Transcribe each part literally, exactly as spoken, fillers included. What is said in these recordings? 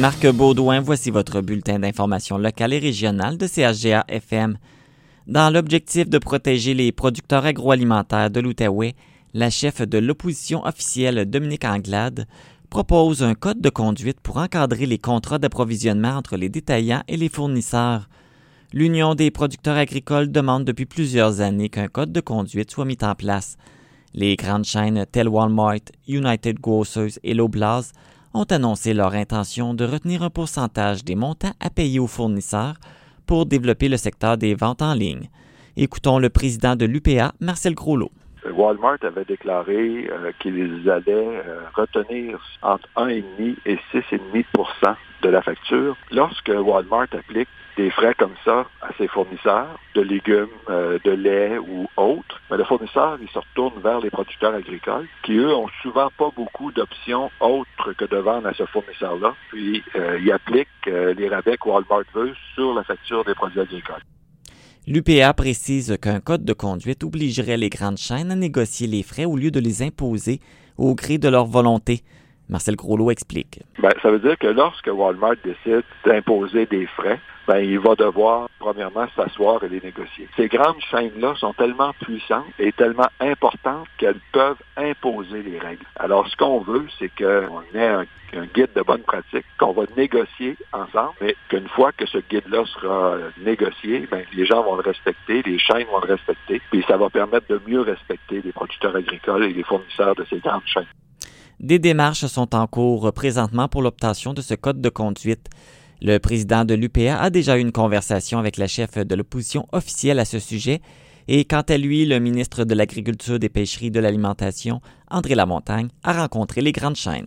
Marc Baudouin, voici votre bulletin d'information locale et régionale de C H G A F M. Dans l'objectif de protéger les producteurs agroalimentaires de l'Outaouais, la chef de l'opposition officielle Dominique Anglade propose un code de conduite pour encadrer les contrats d'approvisionnement entre les détaillants et les fournisseurs. L'Union des producteurs agricoles demande depuis plusieurs années qu'un code de conduite soit mis en place. Les grandes chaînes telles Walmart, United Grocers et Loblaws ont annoncé leur intention de retenir un pourcentage des montants à payer aux fournisseurs pour développer le secteur des ventes en ligne. Écoutons le président de l'U P A, Marcel Groslot. Walmart avait déclaré euh, qu'ils allaient euh, retenir entre un virgule cinq et six virgule cinq pour cent de la facture. Lorsque Walmart applique des frais comme ça à ses fournisseurs, de légumes, euh, de lait ou autres, mais le fournisseur, il se retourne vers les producteurs agricoles qui, eux, ont souvent pas beaucoup d'options autres que de vendre à ce fournisseur-là. Puis, euh, ils appliquent euh, les rabais que Walmart veut sur la facture des produits agricoles. L'U P A précise qu'un code de conduite obligerait les grandes chaînes à négocier les frais au lieu de les imposer au gré de leur volonté. Marcel Groslot explique. Ben, ça veut dire que lorsque Walmart décide d'imposer des frais, ben, il va devoir, premièrement, s'asseoir et les négocier. Ces grandes chaînes-là sont tellement puissantes et tellement importantes qu'elles peuvent imposer les règles. Alors, ce qu'on veut, c'est qu'on ait un, un guide de bonne pratique qu'on va négocier ensemble, mais qu'une fois que ce guide-là sera négocié, ben, les gens vont le respecter, les chaînes vont le respecter, puis ça va permettre de mieux respecter les producteurs agricoles et les fournisseurs de ces grandes chaînes. Des démarches sont en cours présentement pour l'obtention de ce code de conduite. Le président de l'U P A a déjà eu une conversation avec la chef de l'opposition officielle à ce sujet et quant à lui, le ministre de l'Agriculture, des Pêcheries et de l'Alimentation, André Lamontagne, a rencontré les grandes chaînes.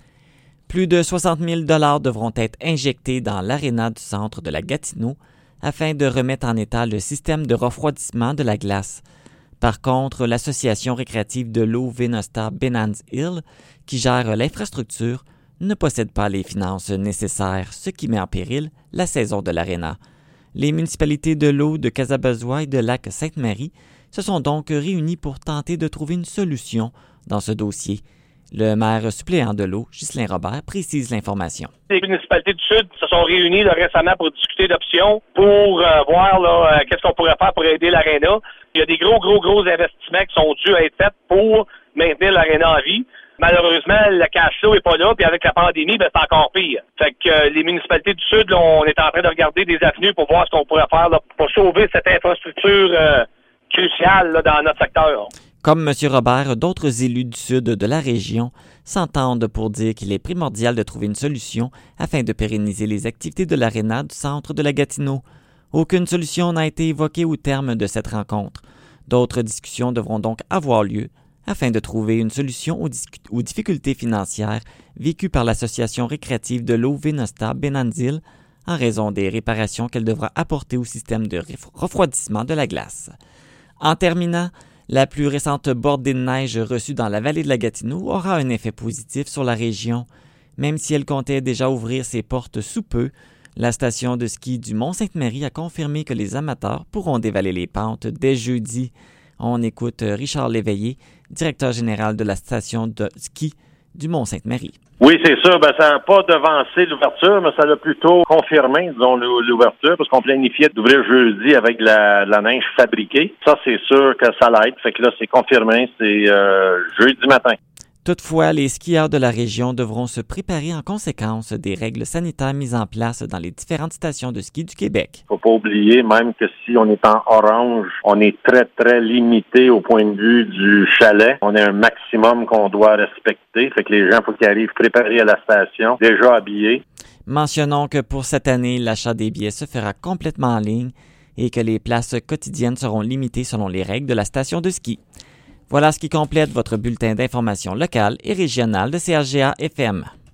Plus de soixante mille dollars devront être injectés dans l'aréna du centre de la Gatineau afin de remettre en état le système de refroidissement de la glace. Par contre, l'association récréative de l'eau Venostar Benans Hill, qui gère l'infrastructure, ne possède pas les finances nécessaires, ce qui met en péril la saison de l'aréna. Les municipalités de l'eau de Casabezois et de Lac-Sainte-Marie se sont donc réunies pour tenter de trouver une solution dans ce dossier. Le maire suppléant de l'eau, Ghislain Robert, précise l'information. Les municipalités du Sud se sont réunies là, récemment pour discuter d'options, pour euh, voir là, euh, qu'est-ce qu'on pourrait faire pour aider l'aréna. Il y a des gros, gros, gros investissements qui sont dus à être faits pour maintenir l'aréna en vie. Malheureusement, le cash flow n'est pas là, puis avec la pandémie, ben, c'est encore pire. Fait que euh, les municipalités du Sud, là, on est en train de regarder des avenues pour voir ce qu'on pourrait faire là, pour sauver cette infrastructure euh, cruciale là, dans notre secteur. Comme M. Robert, d'autres élus du Sud de la région s'entendent pour dire qu'il est primordial de trouver une solution afin de pérenniser les activités de l'aréna du centre de la Gatineau. Aucune solution n'a été évoquée au terme de cette rencontre. D'autres discussions devront donc avoir lieu afin de trouver une solution aux, dis- aux difficultés financières vécues par l'association récréative de l'eau Venostar Benans Hill en raison des réparations qu'elle devra apporter au système de refroidissement de la glace. En terminant, la plus récente bordée de neige reçue dans la vallée de la Gatineau aura un effet positif sur la région. Même si elle comptait déjà ouvrir ses portes sous peu, la station de ski du Mont-Sainte-Marie a confirmé que les amateurs pourront dévaler les pentes dès jeudi. On écoute Richard Léveillé, directeur général de la station de ski du Mont-Sainte-Marie. Oui, c'est sûr. Ben, ça n'a pas devancé l'ouverture, mais ça l'a plutôt confirmé, disons, l'ouverture, parce qu'on planifiait d'ouvrir jeudi avec de la, de la neige fabriquée. Ça, c'est sûr que ça l'aide. Fait que là, c'est confirmé, c'est euh, jeudi matin. Toutefois, les skieurs de la région devront se préparer en conséquence des règles sanitaires mises en place dans les différentes stations de ski du Québec. Faut pas oublier, même que si on est en orange, on est très, très limité au point de vue du chalet. On a un maximum qu'on doit respecter. Fait que les gens, faut qu'ils arrivent préparés à la station, déjà habillés. Mentionnons que pour cette année, l'achat des billets se fera complètement en ligne et que les places quotidiennes seront limitées selon les règles de la station de ski. Voilà ce qui complète votre bulletin d'information locale et régionale de C H G A F M.